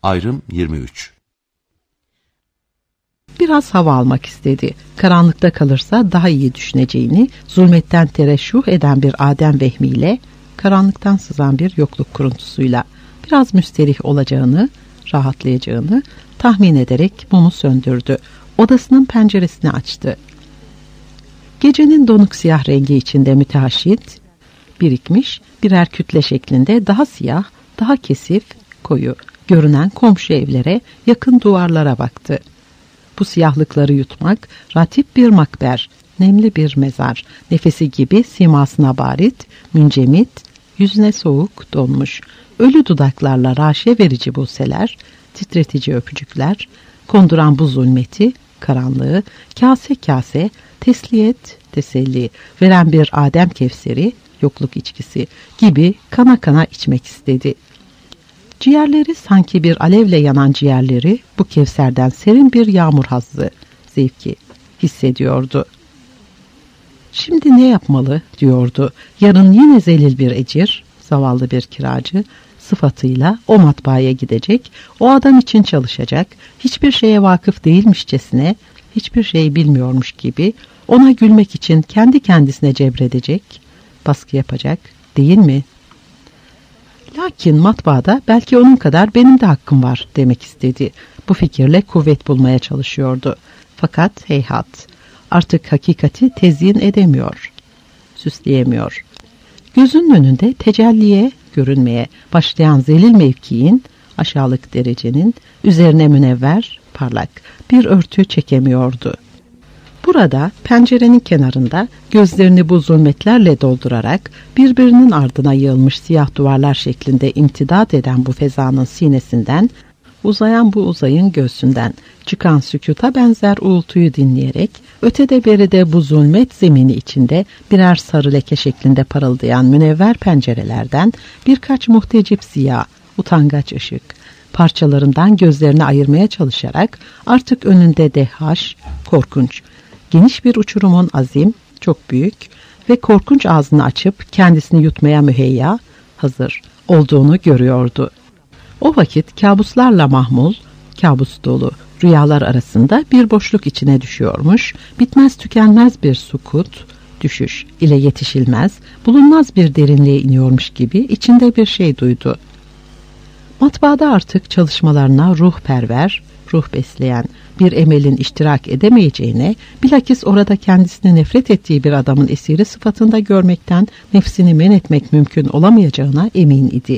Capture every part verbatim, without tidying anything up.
Ayrım yirmi üç. Biraz hava almak istedi. Karanlıkta kalırsa daha iyi düşüneceğini, zulmetten tereşşuh eden bir Adem vehmiyle, karanlıktan sızan bir yokluk kuruntusuyla biraz müsterih olacağını, rahatlayacağını tahmin ederek mumu söndürdü. Odasının penceresini açtı. Gecenin donuk siyah rengi içinde mütehaşşit, birikmiş birer kütle şeklinde daha siyah, daha kesif, koyu görünen komşu evlere, yakın duvarlara baktı. Bu siyahlıkları yutmak, ratip bir makber, nemli bir mezar, nefesi gibi simasına barit, müncemit, yüzüne soğuk, donmuş, ölü dudaklarla raşe verici buseler, titretici öpücükler, konduran bu zulmeti, karanlığı, kase kase, tesliyet, teselli veren bir Adem kevseri, yokluk içkisi gibi kana kana içmek istedi. Ciğerleri sanki bir alevle yanan ciğerleri bu kevserden serin bir yağmur hazzı, zevki hissediyordu. Şimdi ne yapmalı diyordu. Yarın yine zelil bir ecir, zavallı bir kiracı sıfatıyla o matbaaya gidecek, o adam için çalışacak, hiçbir şeye vakıf değilmişçesine, hiçbir şey bilmiyormuş gibi ona gülmek için kendi kendisine cebredecek, baskı yapacak değil mi? Lakin matbaada belki onun kadar benim de hakkım var demek istedi. Bu fikirle kuvvet bulmaya çalışıyordu. Fakat heyhat, artık hakikati tezyin edemiyor, süsleyemiyor. Gözünün önünde tecelliye, görünmeye başlayan zelil mevkiin, aşağılık derecenin üzerine münevver, parlak bir örtü çekemiyordu. Burada pencerenin kenarında gözlerini bu zulmetlerle doldurarak birbirinin ardına yığılmış siyah duvarlar şeklinde imtidat eden bu fezanın sinesinden, uzayan bu uzayın göğsünden çıkan sükuta benzer uğultuyu dinleyerek ötede beride bu zulmet zemini içinde birer sarı leke şeklinde parıldayan münevver pencerelerden birkaç muhtecip ziya, utangaç ışık parçalarından gözlerini ayırmaya çalışarak artık önünde dehaş, korkunç, geniş bir uçurumun azim, çok büyük ve korkunç ağzını açıp kendisini yutmaya müheyya, hazır olduğunu görüyordu. O vakit kabuslarla mahmul, kabus dolu rüyalar arasında bir boşluk içine düşüyormuş, bitmez tükenmez bir sukut, düşüş ile yetişilmez, bulunmaz bir derinliğe iniyormuş gibi içinde bir şey duydu. Matbaada artık çalışmalarına ruhperver, ruh besleyen bir emelin iştirak edemeyeceğine, bilakis orada kendisini nefret ettiği bir adamın esiri sıfatında görmekten nefsini men etmek mümkün olamayacağına emin idi.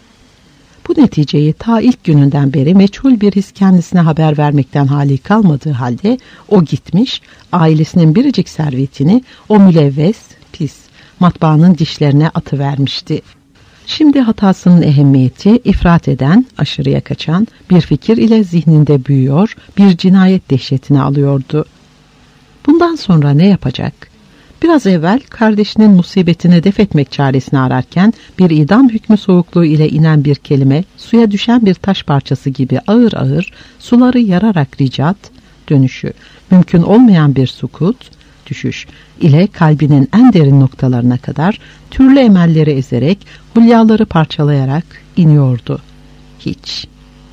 Bu neticeyi ta ilk gününden beri meçhul bir his kendisine haber vermekten hali kalmadığı halde o gitmiş, ailesinin biricik servetini o mülevves, pis matbaanın dişlerine atıvermişti. Şimdi hatasının ehemmiyeti ifrat eden, aşırıya kaçan bir fikir ile zihninde büyüyor, bir cinayet dehşetini alıyordu. Bundan sonra ne yapacak? Biraz evvel kardeşinin musibetini def etmek çaresini ararken bir idam hükmü soğukluğu ile inen bir kelime, suya düşen bir taş parçası gibi ağır ağır suları yararak ricat, dönüşü, mümkün olmayan bir sukut, düşüş ile kalbinin en derin noktalarına kadar türlü emelleri ezerek, hulyaları parçalayarak iniyordu. Hiç.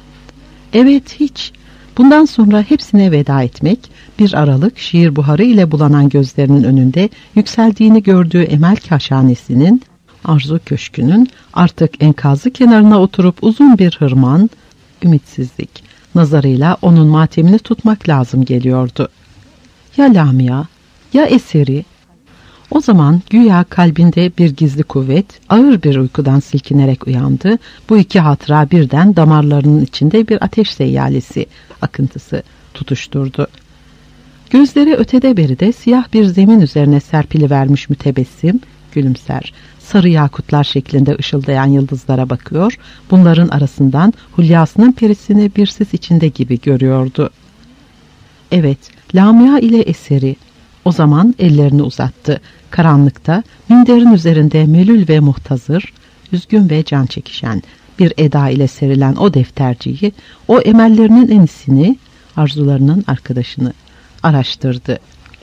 Evet hiç. Bundan sonra hepsine veda etmek, bir aralık şiir buharı ile bulanan gözlerinin önünde yükseldiğini gördüğü emel kaşhanesinin, arzu köşkünün artık enkazı kenarına oturup uzun bir hırman, ümitsizlik nazarıyla onun matemini tutmak lazım geliyordu. Ya Lamia, ya eseri? O zaman güya kalbinde bir gizli kuvvet ağır bir uykudan silkinerek uyandı. Bu iki hatıra birden damarlarının içinde bir ateş seyyalesi akıntısı tutuşturdu. Gözleri ötede beride siyah bir zemin üzerine serpilivermiş mütebessim, gülümser, sarı yakutlar şeklinde ışıldayan yıldızlara bakıyor, bunların arasından hulyasının perisini bir sis içinde gibi görüyordu. Evet, Lamia ile eseri. O zaman ellerini uzattı. Karanlıkta, minderin üzerinde melül ve muhtazır, üzgün ve can çekişen bir eda ile serilen o defterciyi, o emellerinin enisini, arzularının arkadaşını araştırdı.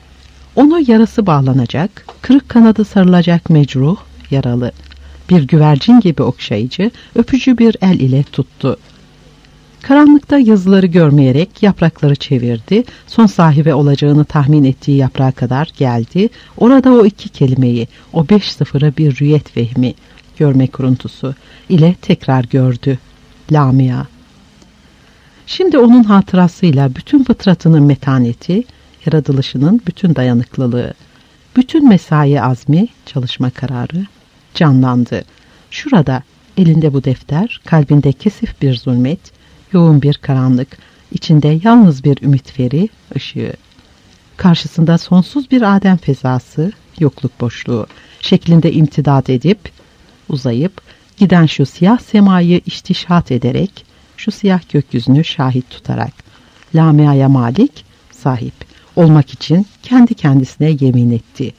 Onu yarası bağlanacak, kırık kanadı sarılacak mecruh, yaralı, bir güvercin gibi okşayıcı, öpücü bir el ile tuttu. Karanlıkta yazıları görmeyerek yaprakları çevirdi. Son sahibi olacağını tahmin ettiği yaprağa kadar geldi. Orada o iki kelimeyi, o beş sıfırı bir rüyet vehmi, görme kuruntusu ile tekrar gördü. Lamia. Şimdi onun hatırasıyla bütün fıtratının metaneti, yaratılışının bütün dayanıklılığı, bütün mesai azmi, çalışma kararı canlandı. Şurada elinde bu defter, kalbinde kesif bir zulmet, yoğun bir karanlık, içinde yalnız bir ümit feri, ışığı. Karşısında sonsuz bir Adem fezası, yokluk boşluğu, şeklinde imtidat edip, uzayıp, giden şu siyah semayı istişhat ederek, şu siyah gökyüzünü şahit tutarak, Lamia'ya malik, sahip olmak için kendi kendisine yemin etti.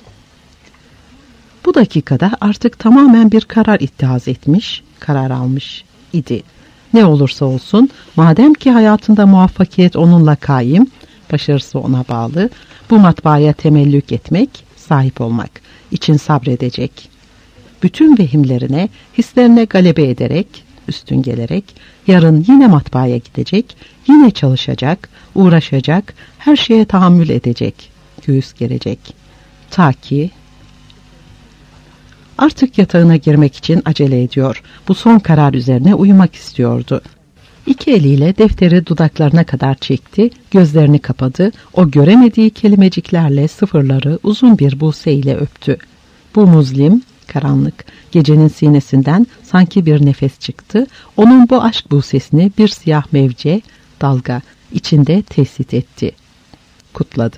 Bu dakikada artık tamamen bir karar ittihaz etmiş, karar almış idi. Ne olursa olsun, madem ki hayatında muvaffakiyet onunla kaim, başarısı ona bağlı, bu matbaaya temellük etmek, sahip olmak için sabredecek. Bütün vehimlerine, hislerine galebe ederek, üstün gelerek, yarın yine matbaaya gidecek, yine çalışacak, uğraşacak, her şeye tahammül edecek, göğüs gerecek. Ta ki artık yatağına girmek için acele ediyor. Bu son karar üzerine uyumak istiyordu. İki eliyle defteri dudaklarına kadar çekti, gözlerini kapadı, o göremediği kelimeciklerle sıfırları uzun bir buse ile öptü. Bu muzlim, karanlık, gecenin sinesinden sanki bir nefes çıktı, onun bu aşk busesini bir siyah mevce, dalga içinde tesis etti. Kutladı.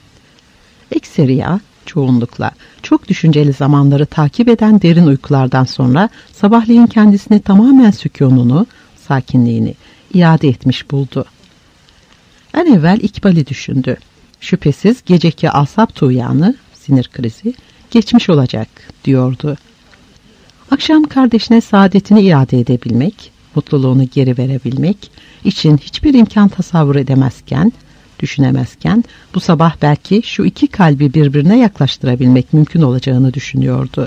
Ekseriya, çoğunlukla, çok düşünceli zamanları takip eden derin uykulardan sonra sabahleyin kendisini tamamen sükûnunu, sakinliğini iade etmiş buldu. En evvel İkbal'i düşündü. Şüphesiz geceki asap tuğyanı, sinir krizi, geçmiş olacak diyordu. Akşam kardeşine saadetini iade edebilmek, mutluluğunu geri verebilmek için hiçbir imkan tasavvur edemezken, düşünemezken bu sabah belki şu iki kalbi birbirine yaklaştırabilmek mümkün olacağını düşünüyordu.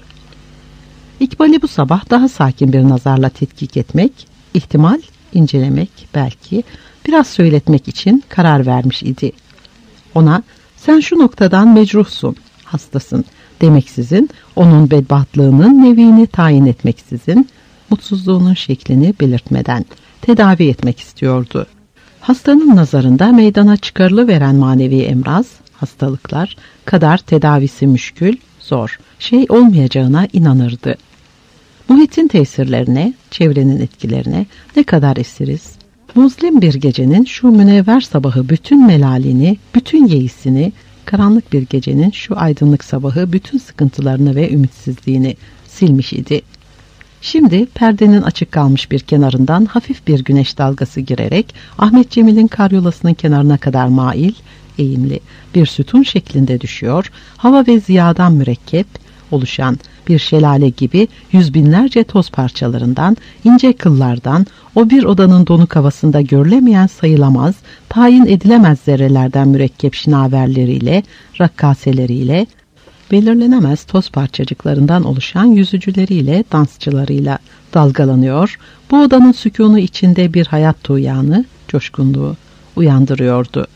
İkbal'i bu sabah daha sakin bir nazarla tetkik etmek, ihtimal incelemek, belki biraz söyletmek için karar vermiş idi. Ona sen şu noktadan mecruhsun, hastasın demeksizin, onun bedbahtlığının nevini tayin etmeksizin, mutsuzluğunun şeklini belirtmeden tedavi etmek istiyordu. Hastanın nazarında meydana çıkarılıveren manevi emraz, hastalıklar kadar tedavisi müşkül, zor, şey olmayacağına inanırdı. Muhitin tesirlerine, çevrenin etkilerine ne kadar esiriz? Muzlim bir gecenin şu münevver sabahı bütün melalini, bütün yeisini, karanlık bir gecenin şu aydınlık sabahı bütün sıkıntılarını ve ümitsizliğini silmiş idi. Şimdi perdenin açık kalmış bir kenarından hafif bir güneş dalgası girerek Ahmet Cemil'in karyolasının kenarına kadar mail, eğimli bir sütun şeklinde düşüyor, hava ve ziyadan mürekkep oluşan bir şelale gibi yüz binlerce toz parçalarından, ince kıllardan, o bir odanın donuk havasında görülemeyen sayılamaz, tayin edilemez zerrelerden mürekkep şinaverleriyle, rakkaseleriyle, belirlenemez toz parçacıklarından oluşan yüzücüleriyle, dansçılarıyla dalgalanıyor, bu odanın sükûnu içinde bir hayat tuğyanı, coşkunluğu uyandırıyordu.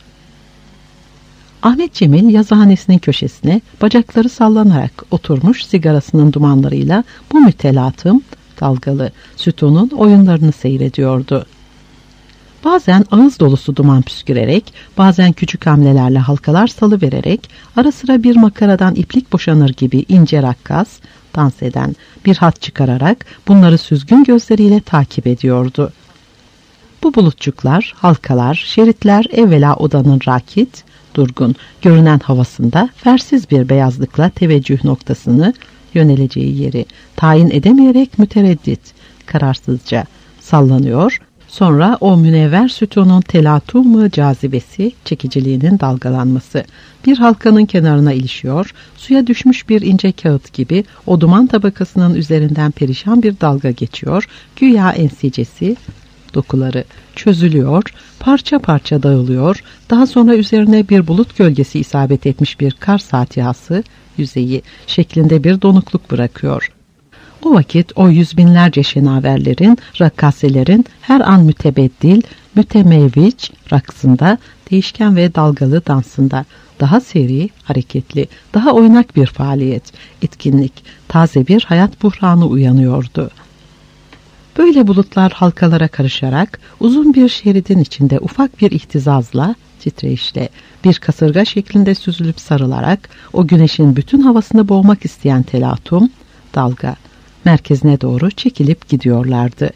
Ahmet Cemil yazıhanesinin köşesine bacakları sallanarak oturmuş sigarasının dumanlarıyla bu mütelatım, dalgalı sütunun oyunlarını seyrediyordu. Bazen ağız dolusu duman püskürerek, bazen küçük hamlelerle halkalar salıvererek, ara sıra bir makaradan iplik boşanır gibi ince rakkas, dans eden bir hat çıkararak bunları süzgün gözleriyle takip ediyordu. Bu bulutçuklar, halkalar, şeritler evvela odanın rakit, durgun, görünen havasında fersiz bir beyazlıkla teveccüh noktasını, yöneleceği yeri tayin edemeyerek mütereddit, kararsızca sallanıyor. Sonra o münevver sütunun telatumu cazibesi, çekiciliğinin dalgalanması, bir halkanın kenarına ilişiyor, suya düşmüş bir ince kağıt gibi o duman tabakasının üzerinden perişan bir dalga geçiyor, güya ensicesi, dokuları çözülüyor, parça parça dağılıyor, daha sonra üzerine bir bulut gölgesi isabet etmiş bir kar satihası, yüzeyi şeklinde bir donukluk bırakıyor. O vakit o yüz binlerce şenaverlerin, rakkaselerin her an mütebeddil, mütemevviç raksında, değişken ve dalgalı dansında, daha seri, hareketli, daha oynak bir faaliyet, etkinlik, taze bir hayat buhranı uyanıyordu. Böyle bulutlar halkalara karışarak, uzun bir şeridin içinde ufak bir ihtizazla, titreyişle, bir kasırga şeklinde süzülüp sarılarak, o güneşin bütün havasını boğmak isteyen telatum, dalga, merkezine doğru çekilip gidiyorlardı.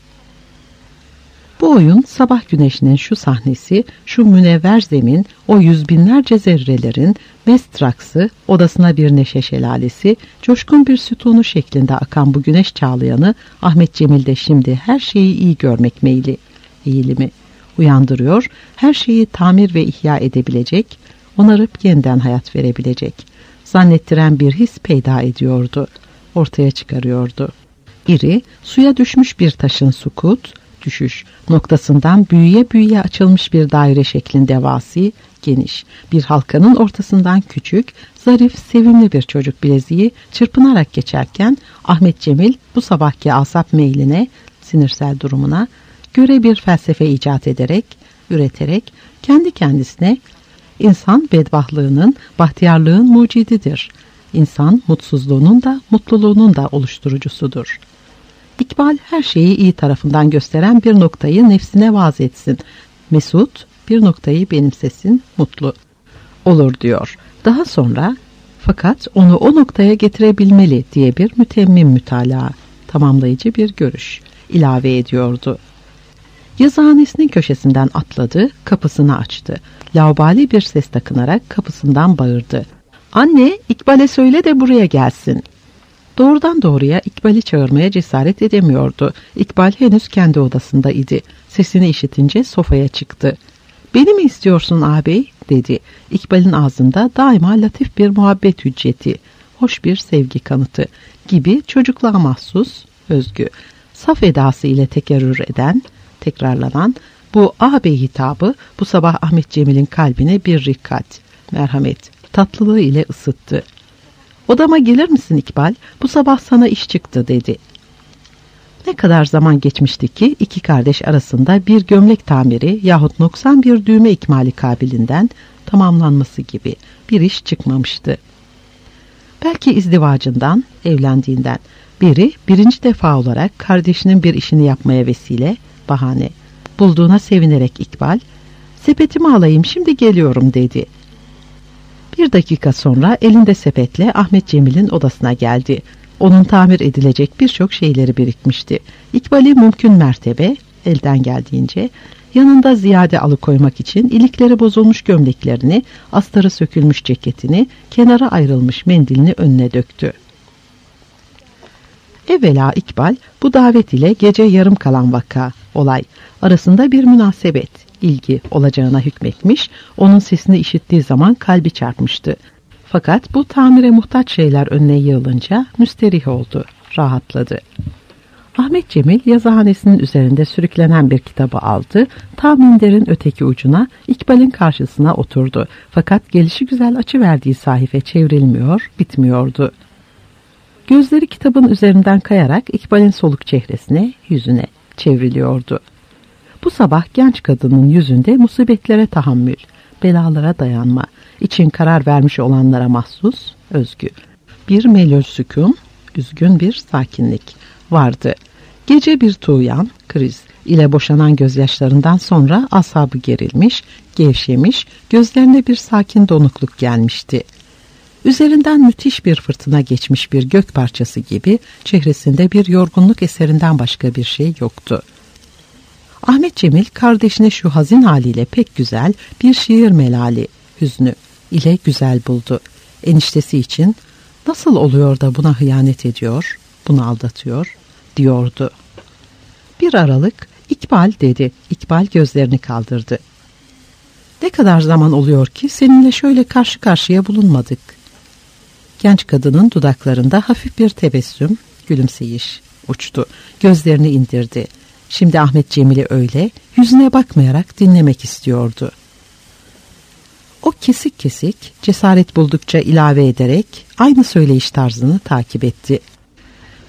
Bu oyun sabah güneşinin şu sahnesi, şu münevver zemin, o yüz binlerce zerrelerin mest raksı, odasına bir neşe şelalesi, coşkun bir sütunu şeklinde akan bu güneş çağlayanı Ahmet Cemil'de şimdi her şeyi iyi görmek meyli, eğilimi uyandırıyor, her şeyi tamir ve ihya edebilecek, onarıp yeniden hayat verebilecek, zannettiren bir his peyda ediyordu, ortaya çıkarıyordu. İri, suya düşmüş bir taşın sukut, düşüş noktasından büyüye büyüye açılmış bir daire şeklinde vasi, geniş, bir halkanın ortasından küçük, zarif, sevimli bir çocuk bileziği çırpınarak geçerken Ahmet Cemil bu sabahki asap meyline, sinirsel durumuna göre bir felsefe icat ederek, üreterek kendi kendisine insan bedbahtlığının, bahtiyarlığın mucididir. İnsan mutsuzluğunun da mutluluğunun da oluşturucusudur. İkbal her şeyi iyi tarafından gösteren bir noktayı nefsine vaaz etsin. Mesut bir noktayı benimsesin, mutlu olur diyor. Daha sonra fakat onu o noktaya getirebilmeli diye bir mütemmim mütalaa, tamamlayıcı bir görüş ilave ediyordu. Yazıhanesinin köşesinden atladı, kapısını açtı. Laubali bir ses takınarak kapısından bağırdı. "Anne, İkbal'e söyle de buraya gelsin." Doğrudan doğruya İkbal'i çağırmaya cesaret edemiyordu. İkbal henüz kendi odasında idi. Sesini işitince sofaya çıktı. "Beni mi istiyorsun ağabey?" dedi. İkbal'in ağzında daima latif bir muhabbet hücceti, hoş bir sevgi kanıtı gibi çocukluğa mahsus, özgü, saf edası ile tekerrür eden, tekrarlanan bu ağabey hitabı bu sabah Ahmet Cemil'in kalbine bir rikkat, merhamet, tatlılığı ile ısıttı. "Odama gelir misin İkbal? Bu sabah sana iş çıktı," dedi. Ne kadar zaman geçmişti ki iki kardeş arasında bir gömlek tamiri yahut noksan bir düğme ikmali kabilinden tamamlanması gibi bir iş çıkmamıştı. Belki izdivacından, evlendiğinden biri birinci defa olarak kardeşinin bir işini yapmaya vesile, bahane bulduğuna sevinerek İkbal, "Sepetimi alayım, şimdi geliyorum," dedi. Bir dakika sonra elinde sepetle Ahmet Cemil'in odasına geldi. Onun tamir edilecek birçok şeyleri birikmişti. İkbal'i mümkün mertebe, elden geldiğince, yanında ziyade alıkoymak için ilikleri bozulmuş gömleklerini, astarı sökülmüş ceketini, kenara ayrılmış mendilini önüne döktü. Evvela İkbal bu davet ile gece yarım kalan vaka, olay arasında bir münasebet, ilgi olacağına hükmetmiş, onun sesini işittiği zaman kalbi çarpmıştı. Fakat bu tamire muhtaç şeyler önüne yığılınca müsterih oldu, rahatladı. Ahmet Cemil yazıhanesinin üzerinde sürüklenen bir kitabı aldı, tam minderin öteki ucuna İkbal'in karşısına oturdu. Fakat gelişigüzel açıverdiği sahife çevrilmiyor, bitmiyordu. Gözleri kitabın üzerinden kayarak İkbal'in soluk çehresine, yüzüne çevriliyordu. Bu sabah genç kadının yüzünde musibetlere tahammül, belalara dayanma, için karar vermiş olanlara mahsus, özgü bir melul sükun, üzgün bir sakinlik vardı. Gece bir tuğyan, kriz ile boşanan gözyaşlarından sonra asabı gerilmiş, gevşemiş, gözlerine bir sakin donukluk gelmişti. Üzerinden müthiş bir fırtına geçmiş bir gök parçası gibi çehresinde bir yorgunluk eserinden başka bir şey yoktu. Ahmet Cemil kardeşine şu hazin haliyle pek güzel bir şiir melali, hüznü ile güzel buldu. Eniştesi için nasıl oluyor da buna hıyanet ediyor, bunu aldatıyor diyordu. Bir aralık İkbal dedi. İkbal gözlerini kaldırdı. "Ne kadar zaman oluyor ki seninle şöyle karşı karşıya bulunmadık?" Genç kadının dudaklarında hafif bir tebessüm, gülümseyiş uçtu. Gözlerini indirdi. Şimdi Ahmet Cemil'i öyle yüzüne bakmayarak dinlemek istiyordu. O kesik kesik cesaret buldukça ilave ederek aynı söyleyiş tarzını takip etti.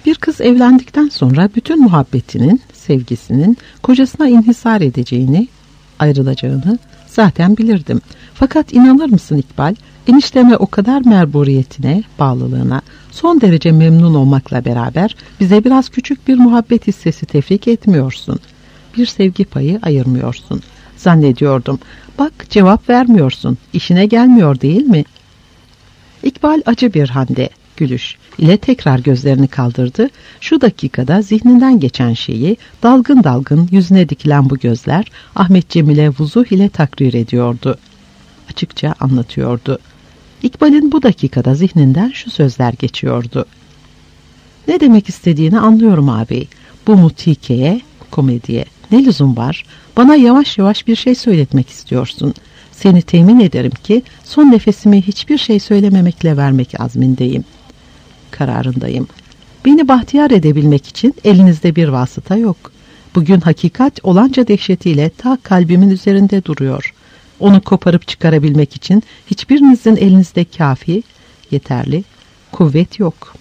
Bir kız evlendikten sonra bütün muhabbetinin, sevgisinin kocasına inhisar edeceğini, ayrılacağını zaten bilirdim. Fakat inanır mısın İkbal, enişteme o kadar merburiyetine, bağlılığına, son derece memnun olmakla beraber bize biraz küçük bir muhabbet hissesi tefrik etmiyorsun. Bir sevgi payı ayırmıyorsun. Zannediyordum. Bak cevap vermiyorsun. İşine gelmiyor değil mi? İkbal acı bir hande, gülüş ile tekrar gözlerini kaldırdı. Şu dakikada zihninden geçen şeyi dalgın dalgın yüzüne dikilen bu gözler Ahmet Cemil'e vuzuh ile takrir ediyordu. Açıkça anlatıyordu. İkbal'in bu dakikada zihninden şu sözler geçiyordu. Ne demek istediğini anlıyorum abi. Bu mutikeye, komediye ne lüzum var? Bana yavaş yavaş bir şey söyletmek istiyorsun. Seni temin ederim ki son nefesimi hiçbir şey söylememekle vermek azmindeyim. Kararındayım. Beni bahtiyar edebilmek için elinizde bir vasıta yok. Bugün hakikat olanca dehşetiyle ta kalbimin üzerinde duruyor. Onu koparıp çıkarabilmek için hiçbirinizin elinizde kafi, yeterli kuvvet yok.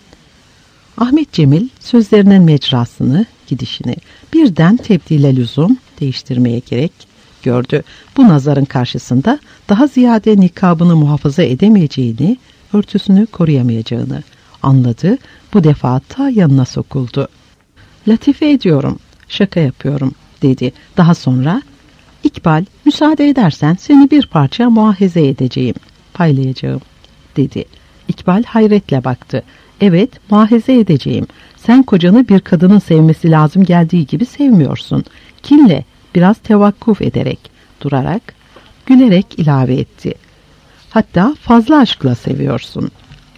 Ahmet Cemil sözlerinin mecrasını, gidişini birden tebdile lüzum, değiştirmeye gerek gördü. Bu nazarın karşısında daha ziyade nikabını muhafaza edemeyeceğini, örtüsünü koruyamayacağını anladı. Bu defa ta yanına sokuldu. Latife ediyorum, şaka yapıyorum dedi. Daha sonra İkbal, müsaade edersen seni bir parça muahize edeceğim, paylayacağım dedi. İkbal hayretle baktı. Evet, muahize edeceğim. Sen kocanı bir kadının sevmesi lazım geldiği gibi sevmiyorsun. Kinle, biraz tevakkuf ederek, durarak, gülerek ilave etti. Hatta fazla aşkla seviyorsun.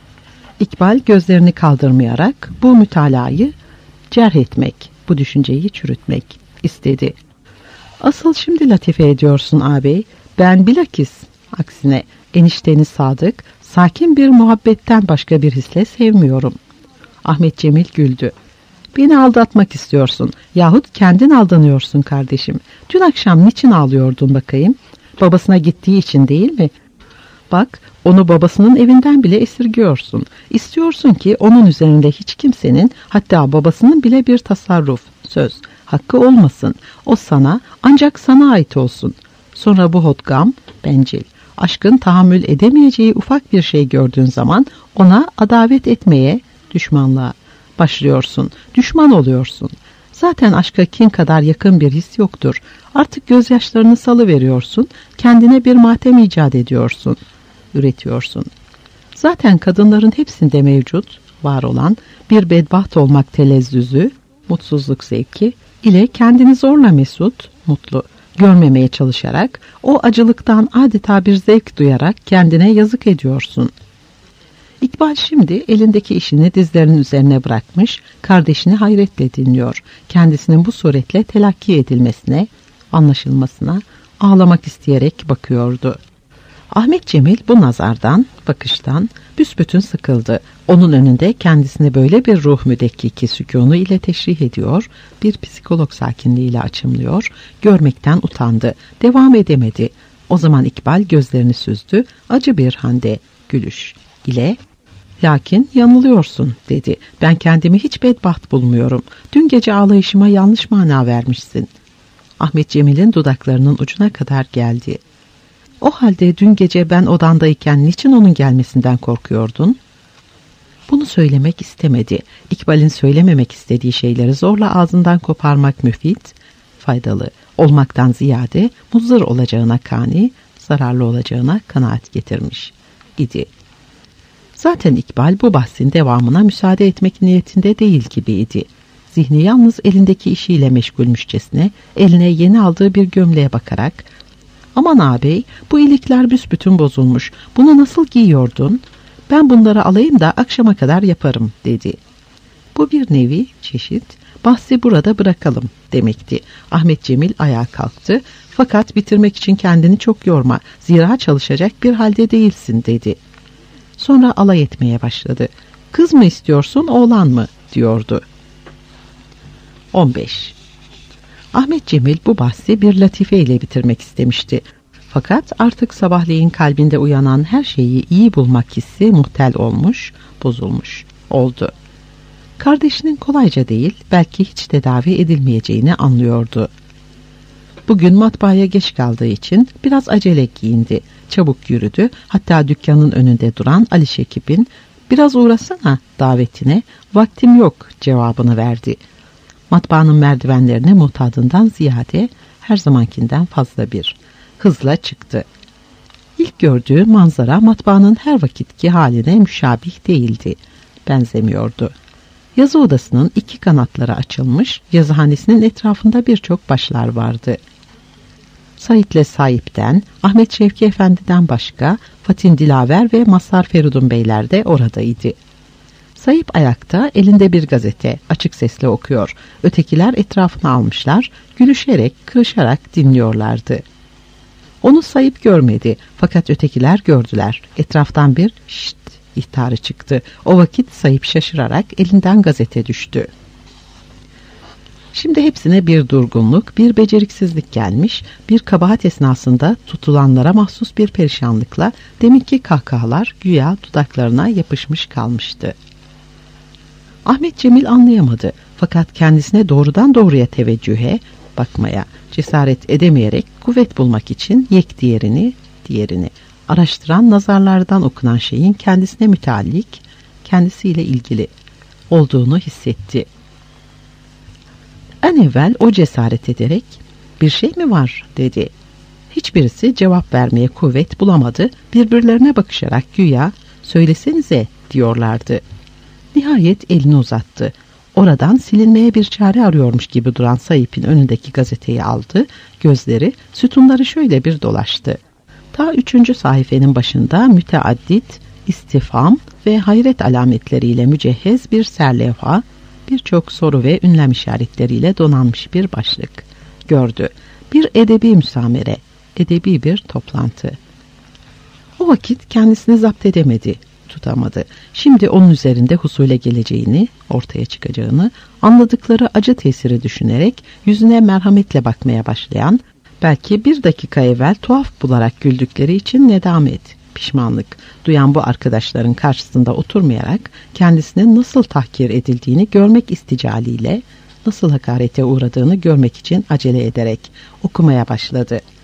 İkbal gözlerini kaldırmayarak bu mütalayı cerh etmek, bu düşünceyi çürütmek istedi. Asıl şimdi latife ediyorsun ağabey. Ben bilakis aksine enişteni sadık, sakin bir muhabbetten başka bir hisle sevmiyorum. Ahmet Cemil güldü. Beni aldatmak istiyorsun yahut kendin aldanıyorsun kardeşim. Dün akşam niçin ağlıyordun bakayım? Babasına gittiği için değil mi? Bak, onu babasının evinden bile esirgiyorsun. İstiyorsun ki onun üzerinde hiç kimsenin, hatta babasının bile bir tasarruf, söz, hakkı olmasın. O sana, ancak sana ait olsun. Sonra bu hodgam, bencil, aşkın tahammül edemeyeceği ufak bir şey gördüğün zaman ona adavet etmeye, düşmanlığa başlıyorsun. Düşman oluyorsun. Zaten aşka kin kadar yakın bir his yoktur. Artık gözyaşlarını salıveriyorsun, kendine bir matem icat ediyorsun, üretiyorsun. Zaten kadınların hepsinde mevcut, var olan bir bedbaht olmak telezzüzü, mutsuzluk zevki ile kendini zorla mesut, mutlu görmemeye çalışarak, o acılıktan adeta bir zevk duyarak kendine yazık ediyorsun. İkbal şimdi elindeki işini dizlerinin üzerine bırakmış, kardeşini hayretle dinliyor. Kendisinin bu suretle telakki edilmesine, anlaşılmasına, ağlamak isteyerek bakıyordu. Ahmet Cemil bu nazardan, bakıştan büsbütün sıkıldı. Onun önünde kendisini böyle bir ruh müdekkiki sükûnu ile teşrih ediyor, bir psikolog sakinliğiyle açımlıyor, görmekten utandı, devam edemedi. O zaman İkbal gözlerini süzdü, acı bir hande, gülüş ile "Lakin yanılıyorsun" dedi. "Ben kendimi hiç bedbaht bulmuyorum. Dün gece ağlayışıma yanlış mana vermişsin." Ahmet Cemil'in dudaklarının ucuna kadar geldi. "O halde dün gece ben odandayken niçin onun gelmesinden korkuyordun?" Bunu söylemek istemedi. İkbal'in söylememek istediği şeyleri zorla ağzından koparmak müfit, faydalı olmaktan ziyade muzır olacağına kani, zararlı olacağına kanaat getirmiş idi. Zaten İkbal bu bahsin devamına müsaade etmek niyetinde değil gibiydi. Zihni yalnız elindeki işiyle meşgulmüşçesine eline yeni aldığı bir gömleğe bakarak "Aman ağabey, bu ilikler büsbütün bozulmuş. Bunu nasıl giyiyordun? Ben bunları alayım da akşama kadar yaparım" dedi. Bu bir nevi çeşit bahsi burada bırakalım demekti. Ahmet Cemil ayağa kalktı. "Fakat bitirmek için kendini çok yorma. Zira çalışacak bir halde değilsin" dedi. Sonra alay etmeye başladı. "Kız mı istiyorsun, oğlan mı?" diyordu. on beş. Ahmet Cemil bu bahsi bir latife ile bitirmek istemişti. Fakat artık sabahleyin kalbinde uyanan her şeyi iyi bulmak hissi muhtel olmuş, bozulmuş oldu. Kardeşinin kolayca değil, belki hiç tedavi edilmeyeceğini anlıyordu. Bugün matbaaya geç kaldığı için biraz acele giyindi. Çabuk yürüdü. Hatta dükkanın önünde duran Ali Şekip'in "Biraz uğrasana" davetine "Vaktim yok" cevabını verdi. Matbaanın merdivenlerine muhtadından ziyade her zamankinden fazla bir hızla çıktı. İlk gördüğü manzara matbaanın her vakitki haline müşabih değildi. Benzemiyordu. Yazı odasının iki kanatları açılmış, yazıhanesinin etrafında birçok başlar vardı. Said'le Sahip'ten, Ahmet Şevki Efendi'den başka Fatin Dilaver ve Mazhar Feridun Beyler de oradaydı. Sahip ayakta, elinde bir gazete, açık sesle okuyor. Ötekiler etrafına almışlar, gülüşerek, kırışarak dinliyorlardı. Onu Sahip görmedi, fakat ötekiler gördüler. Etraftan bir "şşt" ihtarı çıktı. O vakit Sahip şaşırarak elinden gazete düştü. Şimdi hepsine bir durgunluk, bir beceriksizlik gelmiş, bir kabahat esnasında tutulanlara mahsus bir perişanlıkla deminki kahkahalar güya dudaklarına yapışmış kalmıştı. Ahmet Cemil anlayamadı, fakat kendisine doğrudan doğruya teveccühe, bakmaya cesaret edemeyerek kuvvet bulmak için yek diğerini, diğerini araştıran, nazarlardan okunan şeyin kendisine müteallik, kendisiyle ilgili olduğunu hissetti. En evvel o cesaret ederek "Bir şey mi var?" dedi. Hiçbirisi cevap vermeye kuvvet bulamadı, birbirlerine bakışarak güya "Söylesenize" diyorlardı. Nihayet elini uzattı. Oradan silinmeye bir çare arıyormuş gibi duran Sahip'in önündeki gazeteyi aldı, gözleri, sütunları şöyle bir dolaştı. Ta üçüncü sayfenin başında müteaddit, istifham ve hayret alametleriyle mücehhez bir serlevha, birçok soru ve ünlem işaretleriyle donanmış bir başlık gördü. Bir edebi müsamere, edebi bir toplantı. O vakit kendisini zapt edemedi, tutamadı. Şimdi onun üzerinde husule geleceğini, ortaya çıkacağını, anladıkları acı tesiri düşünerek yüzüne merhametle bakmaya başlayan, belki bir dakika evvel tuhaf bularak güldükleri için nedamet, pişmanlık duyan bu arkadaşların karşısında oturmayarak kendisinin nasıl tahkir edildiğini görmek isticaliyle, nasıl hakarete uğradığını görmek için acele ederek okumaya başladı.